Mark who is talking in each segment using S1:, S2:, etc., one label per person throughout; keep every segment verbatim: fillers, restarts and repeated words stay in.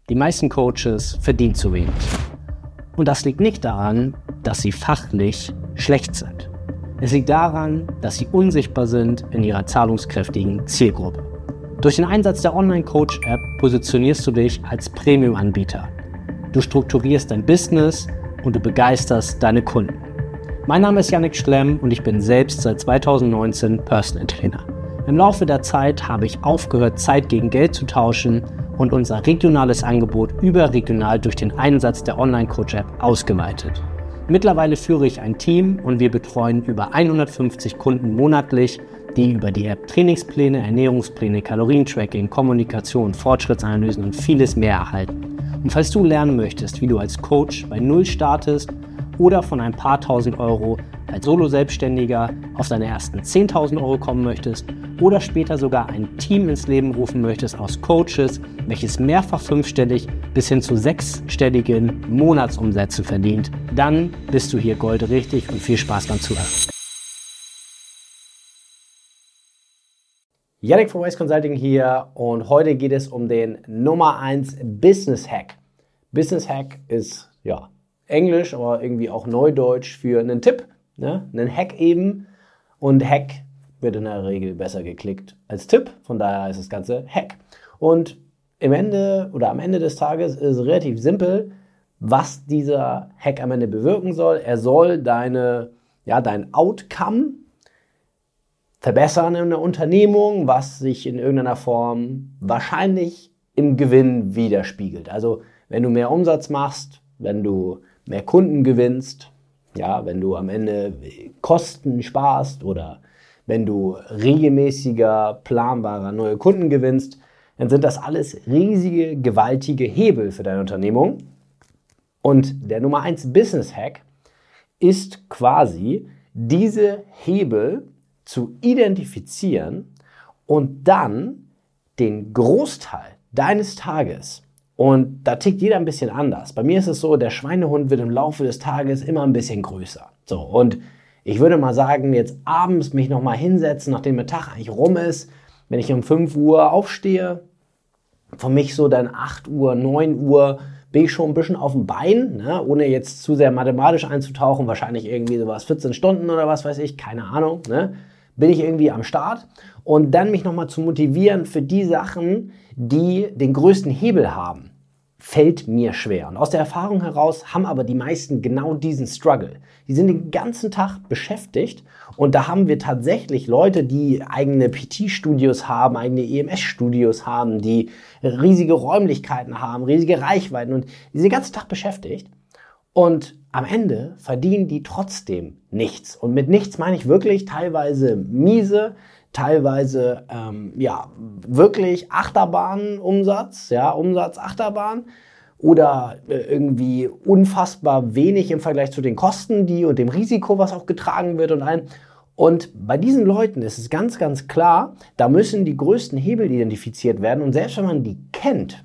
S1: Die meisten Coaches verdienen zu wenig. Und das liegt nicht daran, dass sie fachlich schlecht sind. Es liegt daran, dass sie unsichtbar sind in ihrer zahlungskräftigen Zielgruppe. Durch den Einsatz der Online-Coach-App positionierst du dich als Premium-Anbieter. Du strukturierst dein Business und du begeisterst deine Kunden. Mein Name ist Yannick Schlemm und ich bin selbst seit zweitausendneunzehn Personal Trainer. Im Laufe der Zeit habe ich aufgehört, Zeit gegen Geld zu tauschen und unser regionales Angebot überregional durch den Einsatz der Online-Coach-App ausgeweitet. Mittlerweile führe ich ein Team und wir betreuen über hundertfünfzig Kunden monatlich, die über die App Trainingspläne, Ernährungspläne, Kalorientracking, Kommunikation, Fortschrittsanalysen und vieles mehr erhalten. Und falls du lernen möchtest, wie du als Coach bei Null startest oder von ein paar tausend Euro als Solo-Selbstständiger auf deine ersten zehntausend Euro kommen möchtest oder später sogar ein Team ins Leben rufen möchtest aus Coaches, welches mehrfach fünfstellig bis hin zu sechsstelligen Monatsumsätze verdient, dann bist du hier goldrichtig und viel Spaß beim Zuhören. Yannick von Ways Consulting hier und heute geht es um den Nummer eins Business Hack. Business Hack ist ja Englisch, aber irgendwie auch Neudeutsch für einen Tipp, ne? Einen Hack eben, und Hack wird in der Regel besser geklickt als Tipp, von daher ist das Ganze Hack. Und im Ende oder am Ende des Tages ist es relativ simpel, was dieser Hack am Ende bewirken soll. Er soll deine, ja, dein Outcome verbessern in der Unternehmung, was sich in irgendeiner Form wahrscheinlich im Gewinn widerspiegelt. Also wenn du mehr Umsatz machst, wenn du mehr Kunden gewinnst, ja, wenn du am Ende Kosten sparst oder wenn du regelmäßiger, planbarer neue Kunden gewinnst, dann sind das alles riesige, gewaltige Hebel für deine Unternehmung. Und der Nummer eins Business Hack ist quasi, diese Hebel zu identifizieren und dann den Großteil deines Tages, und da tickt jeder ein bisschen anders. Bei mir ist es so, der Schweinehund wird im Laufe des Tages immer ein bisschen größer. So, und ich würde mal sagen, jetzt abends mich nochmal hinsetzen, nachdem der Tag eigentlich rum ist, wenn ich um fünf Uhr aufstehe, für mich so dann acht Uhr, neun Uhr, bin ich schon ein bisschen auf dem Bein, ne? Ohne jetzt zu sehr mathematisch einzutauchen, wahrscheinlich irgendwie sowas vierzehn Stunden oder was weiß ich, keine Ahnung, ne? Bin ich irgendwie am Start, und dann mich nochmal zu motivieren für die Sachen, die den größten Hebel haben, fällt mir schwer. Und aus der Erfahrung heraus haben aber die meisten genau diesen Struggle. Die sind den ganzen Tag beschäftigt, und da haben wir tatsächlich Leute, die eigene P T-Studios haben, eigene E M S-Studios haben, die riesige Räumlichkeiten haben, riesige Reichweiten, und die sind den ganzen Tag beschäftigt. Und am Ende verdienen die trotzdem nichts. Und mit nichts meine ich wirklich teilweise miese, teilweise ähm, ja wirklich Achterbahnumsatz, ja, Umsatz Achterbahn, oder äh, irgendwie unfassbar wenig im Vergleich zu den Kosten, die und dem Risiko, was auch getragen wird und ein. Und bei diesen Leuten ist es ganz, ganz klar, da müssen die größten Hebel identifiziert werden, und selbst wenn man die kennt,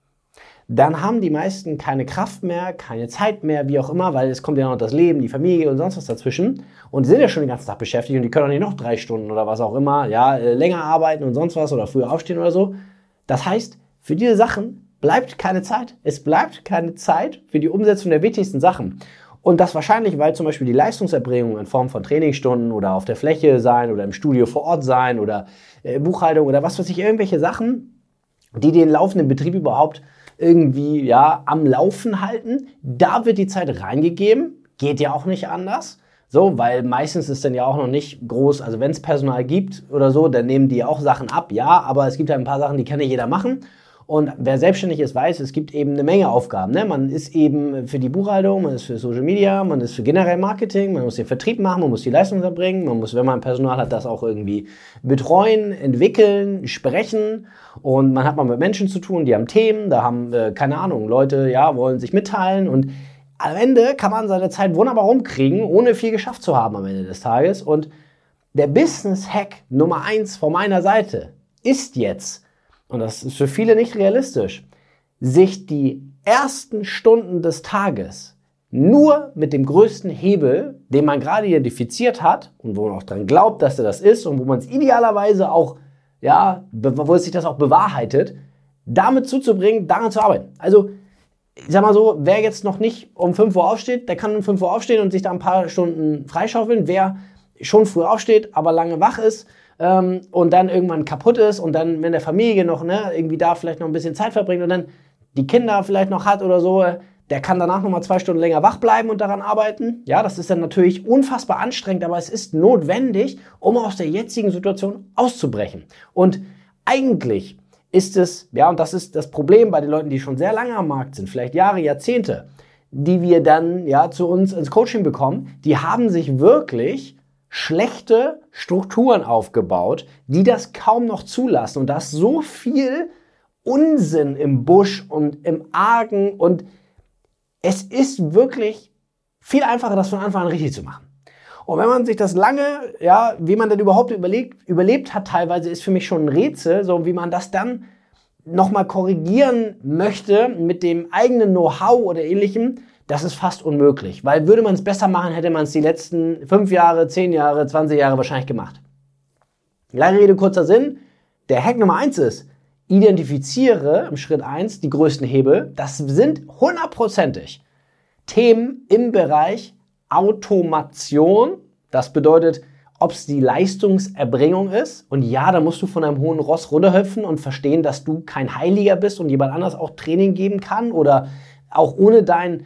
S1: dann haben die meisten keine Kraft mehr, keine Zeit mehr, wie auch immer, weil es kommt ja noch das Leben, die Familie und sonst was dazwischen, und die sind ja schon den ganzen Tag beschäftigt, und die können auch nicht noch drei Stunden oder was auch immer, ja, länger arbeiten und sonst was oder früher aufstehen oder so. Das heißt, für diese Sachen bleibt keine Zeit. Es bleibt keine Zeit für die Umsetzung der wichtigsten Sachen. Und das wahrscheinlich, weil zum Beispiel die Leistungserbringung in Form von Trainingsstunden oder auf der Fläche sein oder im Studio vor Ort sein oder äh, Buchhaltung oder was weiß ich, irgendwelche Sachen, die den laufenden Betrieb überhaupt irgendwie ja am Laufen halten, da wird die Zeit reingegeben, geht ja auch nicht anders, so, weil meistens ist dann ja auch noch nicht groß, also wenn es Personal gibt oder so, dann nehmen die auch Sachen ab, ja, aber es gibt ja ein paar Sachen, die kann nicht jeder machen, und wer selbstständig ist, weiß, es gibt eben eine Menge Aufgaben, ne? Man ist eben für die Buchhaltung, man ist für Social Media, man ist für generell Marketing, man muss den Vertrieb machen, man muss die Leistung erbringen, man muss, wenn man Personal hat, das auch irgendwie betreuen, entwickeln, sprechen, und man hat mal mit Menschen zu tun, die haben Themen, da haben, äh, keine Ahnung, Leute, ja, wollen sich mitteilen, und am Ende kann man seine Zeit wunderbar rumkriegen, ohne viel geschafft zu haben am Ende des Tages. Und der Business-Hack Nummer eins von meiner Seite ist jetzt, und das ist für viele nicht realistisch, sich die ersten Stunden des Tages nur mit dem größten Hebel, den man gerade identifiziert hat und wo man auch dran glaubt, dass er das ist und wo man es idealerweise auch, ja, wo sich das auch bewahrheitet, damit zuzubringen, daran zu arbeiten. Also, ich sag mal so, wer jetzt noch nicht um fünf Uhr aufsteht, der kann um fünf Uhr aufstehen und sich da ein paar Stunden freischaufeln. Wer schon früh aufsteht, aber lange wach ist ähm, und dann irgendwann kaputt ist und dann mit der Familie noch ne, irgendwie da vielleicht noch ein bisschen Zeit verbringt und dann die Kinder vielleicht noch hat oder so, der kann danach nochmal zwei Stunden länger wach bleiben und daran arbeiten. Ja, das ist dann natürlich unfassbar anstrengend, aber es ist notwendig, um aus der jetzigen Situation auszubrechen. Und eigentlich ist es, ja, und das ist das Problem bei den Leuten, die schon sehr lange am Markt sind, vielleicht Jahre, Jahrzehnte, die wir dann ja zu uns ins Coaching bekommen, die haben sich wirklich schlechte Strukturen aufgebaut, die das kaum noch zulassen und da ist so viel Unsinn im Busch und im Argen und es ist wirklich viel einfacher, das von Anfang an richtig zu machen. Und wenn man sich das lange, ja, wie man denn überhaupt überlebt, überlebt hat teilweise, ist für mich schon ein Rätsel, so wie man das dann nochmal korrigieren möchte mit dem eigenen Know-how oder ähnlichem, das ist fast unmöglich. Weil würde man es besser machen, hätte man es die letzten fünf Jahre, zehn Jahre, zwanzig Jahre wahrscheinlich gemacht. Lange Rede, kurzer Sinn. Der Hack Nummer eins ist, identifiziere im Schritt eins die größten Hebel. Das sind hundertprozentig Themen im Bereich Automation. Das bedeutet, ob es die Leistungserbringung ist. Und ja, da musst du von einem hohen Ross runterhüpfen und verstehen, dass du kein Heiliger bist und jemand anders auch Training geben kann oder auch ohne dein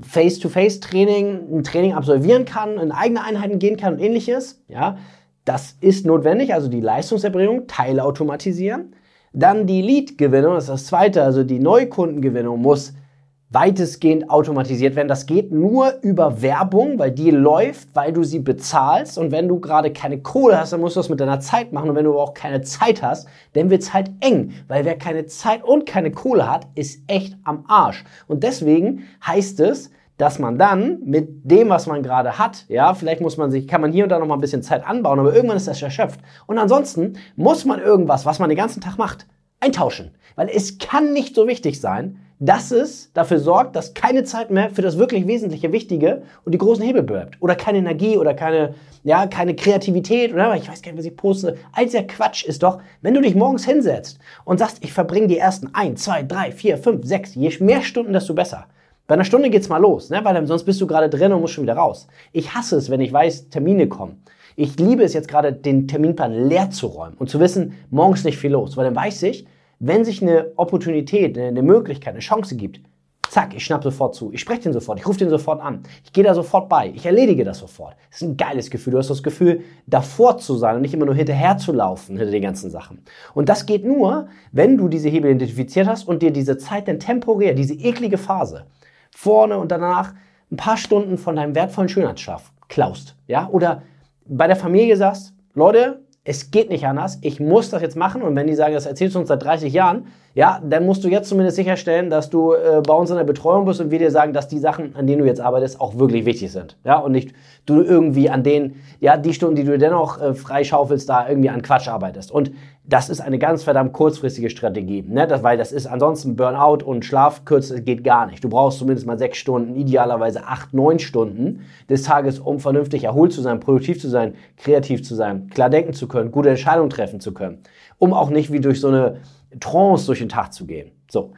S1: Face-to-Face-Training ein Training absolvieren kann, in eigene Einheiten gehen kann und ähnliches. Ja, das ist notwendig, also die Leistungserbringung teilautomatisieren. Dann die Lead-Gewinnung, das ist das zweite, also die Neukundengewinnung muss weitestgehend automatisiert werden. Das geht nur über Werbung, weil die läuft, weil du sie bezahlst. Und wenn du gerade keine Kohle hast, dann musst du das mit deiner Zeit machen. Und wenn du aber auch keine Zeit hast, dann wird's halt eng. Weil wer keine Zeit und keine Kohle hat, ist echt am Arsch. Und deswegen heißt es, dass man dann mit dem, was man gerade hat, ja, vielleicht muss man sich, kann man hier und da noch mal ein bisschen Zeit anbauen, aber irgendwann ist das erschöpft. Und ansonsten muss man irgendwas, was man den ganzen Tag macht, eintauschen. Weil es kann nicht so wichtig sein, dass es dafür sorgt, dass keine Zeit mehr für das wirklich Wesentliche, Wichtige und die großen Hebel bleibt. Oder keine Energie oder keine, ja, keine Kreativität oder ich weiß gar nicht, was ich poste. All dieser Quatsch ist doch, wenn du dich morgens hinsetzt und sagst, ich verbringe die ersten eins, zwei, drei, vier, fünf, sechs, je mehr Stunden, desto besser. Bei einer Stunde geht's mal los, ne? Weil dann, sonst bist du gerade drin und musst schon wieder raus. Ich hasse es, wenn ich weiß, Termine kommen. Ich liebe es jetzt gerade, den Terminplan leer zu räumen und zu wissen, morgens nicht viel los. Weil dann weiß ich, wenn sich eine Opportunität, eine Möglichkeit, eine Chance gibt, zack, ich schnapp sofort zu. Ich spreche den sofort, ich rufe den sofort an. Ich gehe da sofort bei, ich erledige das sofort. Das ist ein geiles Gefühl. Du hast das Gefühl, davor zu sein und nicht immer nur hinterher zu laufen hinter den ganzen Sachen. Und das geht nur, wenn du diese Hebel identifiziert hast und dir diese Zeit dann temporär, diese eklige Phase, vorne und danach ein paar Stunden von deinem wertvollen Schönheitsschlaf klaust. Ja? Oder bei der Familie sagst, Leute, es geht nicht anders, ich muss das jetzt machen. Und wenn die sagen, das erzählst du uns seit dreißig Jahren, ja, dann musst du jetzt zumindest sicherstellen, dass du äh, bei uns in der Betreuung bist und wir dir sagen, dass die Sachen, an denen du jetzt arbeitest, auch wirklich wichtig sind. Ja, und nicht du irgendwie an denen, ja, die Stunden, die du dennoch äh, freischaufelst, da irgendwie an Quatsch arbeitest. Und das ist eine ganz verdammt kurzfristige Strategie, ne? Das, weil das ist ansonsten Burnout und Schlafkürze geht gar nicht. Du brauchst zumindest mal sechs Stunden, idealerweise acht, neun Stunden des Tages, um vernünftig erholt zu sein, produktiv zu sein, kreativ zu sein, klar denken zu können, gute Entscheidungen treffen zu können, um auch nicht wie durch so eine Trance durch den Tag zu gehen. So.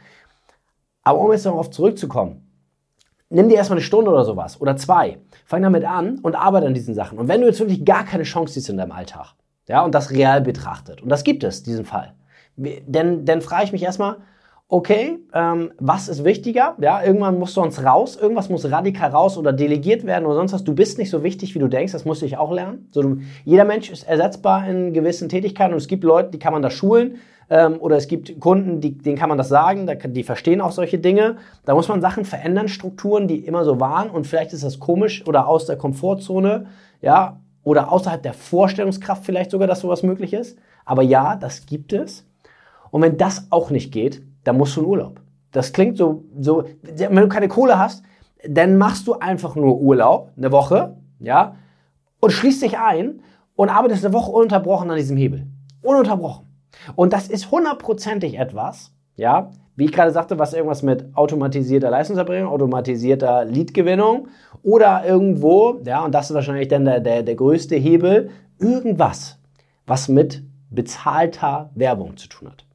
S1: Aber um jetzt darauf zurückzukommen, nimm dir erstmal eine Stunde oder sowas oder zwei, fang damit an und arbeite an diesen Sachen. Und wenn du jetzt wirklich gar keine Chance siehst in deinem Alltag, ja, und das real betrachtet, und das gibt es, diesen Fall, denn, dann frage ich mich erstmal, okay, ähm, was ist wichtiger? Ja, irgendwann musst du sonst raus, irgendwas muss radikal raus oder delegiert werden oder sonst was. Du bist nicht so wichtig, wie du denkst, das musste ich auch lernen. So, du, jeder Mensch ist ersetzbar in gewissen Tätigkeiten und es gibt Leute, die kann man da schulen ähm, oder es gibt Kunden, die, denen kann man das sagen, die verstehen auch solche Dinge. Da muss man Sachen verändern, Strukturen, die immer so waren und vielleicht ist das komisch oder aus der Komfortzone, ja, oder außerhalb der Vorstellungskraft vielleicht sogar, dass sowas möglich ist. Aber ja, das gibt es. Und wenn das auch nicht geht, dann musst du in Urlaub. Das klingt so, so, wenn du keine Kohle hast, dann machst du einfach nur Urlaub, eine Woche, ja, und schließt dich ein und arbeitest eine Woche ununterbrochen an diesem Hebel. Ununterbrochen. Und das ist hundertprozentig etwas, ja, wie ich gerade sagte, was irgendwas mit automatisierter Leistungserbringung, automatisierter Leadgewinnung oder irgendwo, ja, und das ist wahrscheinlich dann der, der, der größte Hebel, irgendwas, was mit bezahlter Werbung zu tun hat.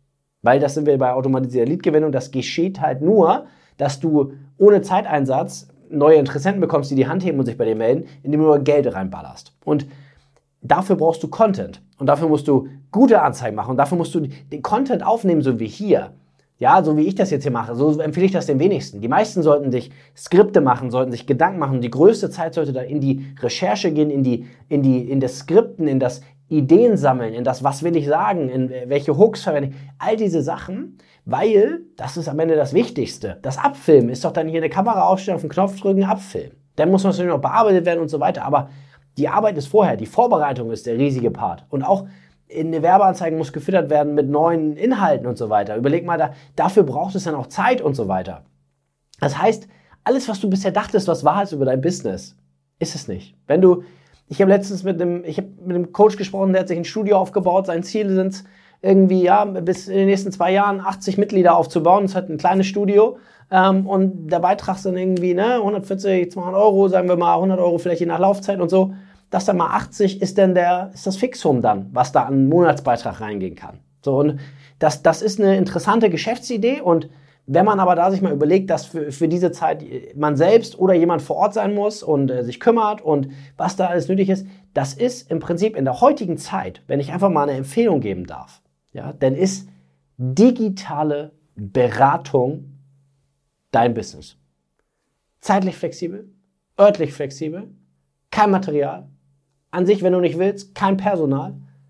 S1: Weil das sind wir bei automatisierter Lead-Gewinnung, das geschieht halt nur, dass du ohne Zeiteinsatz neue Interessenten bekommst, die die Hand heben und sich bei dir melden, indem du nur Geld reinballerst. Und dafür brauchst du Content und dafür musst du gute Anzeigen machen und dafür musst du den Content aufnehmen, so wie hier. Ja, so wie ich das jetzt hier mache, so empfehle ich das den wenigsten. Die meisten sollten sich Skripte machen, sollten sich Gedanken machen. Die größte Zeit sollte da in die Recherche gehen, in die, in die, in das Skripten, in das Ideen sammeln, in das, was will ich sagen, in welche Hooks verwende ich. All diese Sachen, weil das ist am Ende das Wichtigste. Das Abfilmen ist doch dann hier eine Kamera aufstellen, auf den Knopf drücken, abfilmen. Dann muss natürlich noch bearbeitet werden und so weiter. Aber die Arbeit ist vorher, die Vorbereitung ist der riesige Part. Und auch in eine Werbeanzeige muss gefüttert werden mit neuen Inhalten und so weiter. Überleg mal, da, dafür braucht es dann auch Zeit und so weiter. Das heißt, alles, was du bisher dachtest, was wahr ist über dein Business, ist es nicht. Wenn du, ich habe letztens mit einem, ich habe mit einem Coach gesprochen, der hat sich ein Studio aufgebaut. Sein Ziel sind es irgendwie, ja, bis in den nächsten zwei Jahren achtzig Mitglieder aufzubauen. Das hat ein kleines Studio. Ähm, und der Beitrag sind irgendwie, ne, hundertvierzig, zweihundert Euro, sagen wir mal, hundert Euro vielleicht je nach Laufzeit und so. Das dann mal achtzig ist dann der, ist das Fixum dann, was da an Monatsbeitrag reingehen kann. So, und das, das ist eine interessante Geschäftsidee, und wenn man aber da sich mal überlegt, dass für, für diese Zeit man selbst oder jemand vor Ort sein muss und äh, sich kümmert und was da alles nötig ist, das ist im Prinzip in der heutigen Zeit, wenn ich einfach mal eine Empfehlung geben darf, ja, dann ist digitale Beratung dein Business. Zeitlich flexibel, örtlich flexibel, kein Material, an sich, wenn du nicht willst, kein Personal,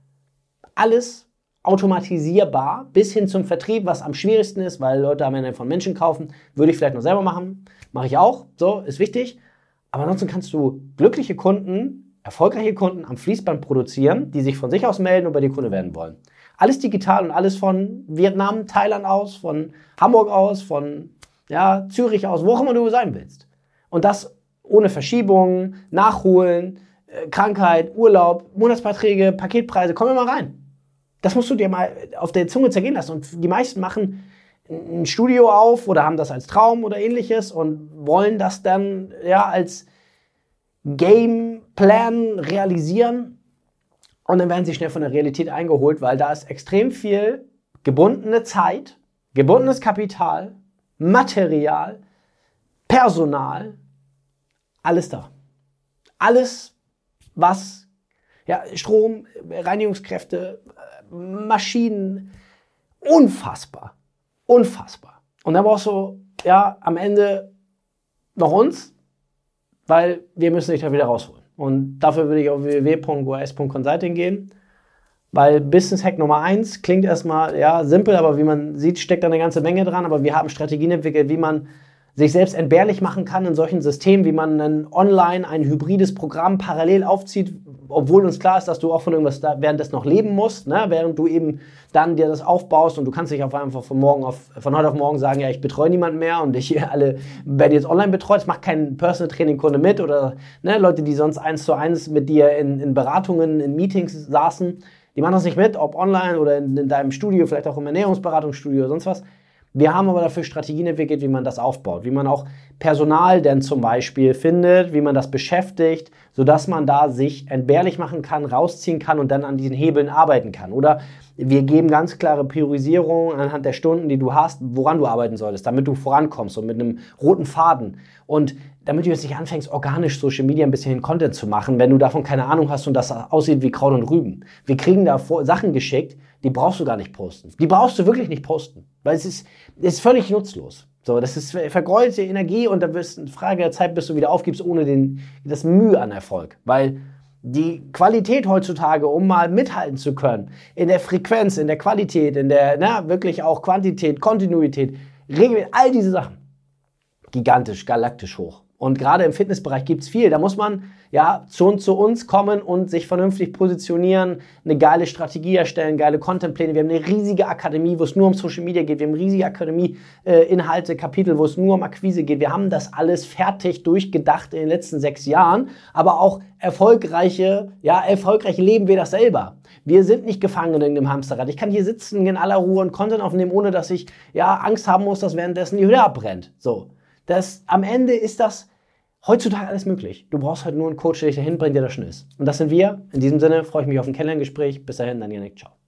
S1: alles automatisierbar bis hin zum Vertrieb, was am schwierigsten ist, weil Leute am Ende von Menschen kaufen, würde ich vielleicht noch selber machen, mache ich auch, so, ist wichtig, aber ansonsten kannst du glückliche Kunden, erfolgreiche Kunden am Fließband produzieren, die sich von sich aus melden und bei dir Kunde werden wollen. Alles digital und alles von Vietnam, Thailand aus, von Hamburg aus, von ja, Zürich aus, wo auch immer du sein willst. Und das ohne Verschiebungen, Nachholen, äh, Krankheit, Urlaub, Monatsbeiträge, Paketpreise, komm immer rein. Das musst du dir mal auf der Zunge zergehen lassen. Und die meisten machen ein Studio auf oder haben das als Traum oder ähnliches und wollen das dann ja als Gameplan realisieren. Und dann werden sie schnell von der Realität eingeholt, weil da ist extrem viel gebundene Zeit, gebundenes Kapital, Material, Personal, alles da. Alles, was, ja, Strom, Reinigungskräfte, Maschinen, unfassbar, unfassbar. Und dann brauchst du, ja, am Ende noch uns, weil wir müssen dich da wieder rausholen. Und dafür würde ich auf w w w punkt o a s punkt consulting gehen, weil Business Hack Nummer eins klingt erstmal, ja, simpel, aber wie man sieht, steckt da eine ganze Menge dran, aber wir haben Strategien entwickelt, wie man sich selbst entbehrlich machen kann in solchen Systemen, wie man ein online, ein hybrides Programm parallel aufzieht, obwohl uns klar ist, dass du auch von irgendwas da währenddessen noch leben musst, ne? Während du eben dann dir das aufbaust, und du kannst dich auf einfach von morgen auf, von heute auf morgen sagen, ja, ich betreue niemanden mehr und ich alle werden jetzt online betreut. Es macht kein Personal Training Kunde mit oder ne, Leute, die sonst eins zu eins mit dir in, in Beratungen, in Meetings saßen, die machen das nicht mit, ob online oder in, in deinem Studio, vielleicht auch im Ernährungsberatungsstudio oder sonst was. Wir haben aber dafür Strategien entwickelt, wie man das aufbaut, wie man auch Personal denn zum Beispiel findet, wie man das beschäftigt, sodass man da sich entbehrlich machen kann, rausziehen kann und dann an diesen Hebeln arbeiten kann. Oder wir geben ganz klare Priorisierungen anhand der Stunden, die du hast, woran du arbeiten solltest, damit du vorankommst und mit einem roten Faden. Und damit du jetzt nicht anfängst, organisch Social Media ein bisschen Content zu machen, wenn du davon keine Ahnung hast und das aussieht wie Kraut und Rüben. Wir kriegen da Sachen geschickt, die brauchst du gar nicht posten. Die brauchst du wirklich nicht posten, weil es ist, es ist völlig nutzlos. So, das ist vergeudelte Energie, und da wirst eine Frage der Zeit, bis du wieder aufgibst, ohne den, das Mühe an Erfolg. Weil die Qualität heutzutage, um mal mithalten zu können, in der Frequenz, in der Qualität, in der, na, wirklich auch Quantität, Kontinuität, Regeln, all diese Sachen, gigantisch, galaktisch hoch. Und gerade im Fitnessbereich gibt's viel. Da muss man ja zu, zu uns kommen und sich vernünftig positionieren, eine geile Strategie erstellen, geile Contentpläne. Wir haben eine riesige Akademie, wo es nur um Social Media geht. Wir haben riesige Akademie, äh, Inhalte, Kapitel, wo es nur um Akquise geht. Wir haben das alles fertig durchgedacht in den letzten sechs Jahren. Aber auch erfolgreiche, ja, erfolgreich leben wir das selber. Wir sind nicht gefangen in irgendeinem Hamsterrad. Ich kann hier sitzen in aller Ruhe und Content aufnehmen, ohne dass ich ja Angst haben muss, dass währenddessen die Hütte abbrennt. So. Das, am Ende ist das heutzutage alles möglich. Du brauchst halt nur einen Coach, der dich dahin bringt, der das schon ist. Und das sind wir. In diesem Sinne freue ich mich auf ein Kennenlerngespräch. Bis dahin, dann Janik. Ciao.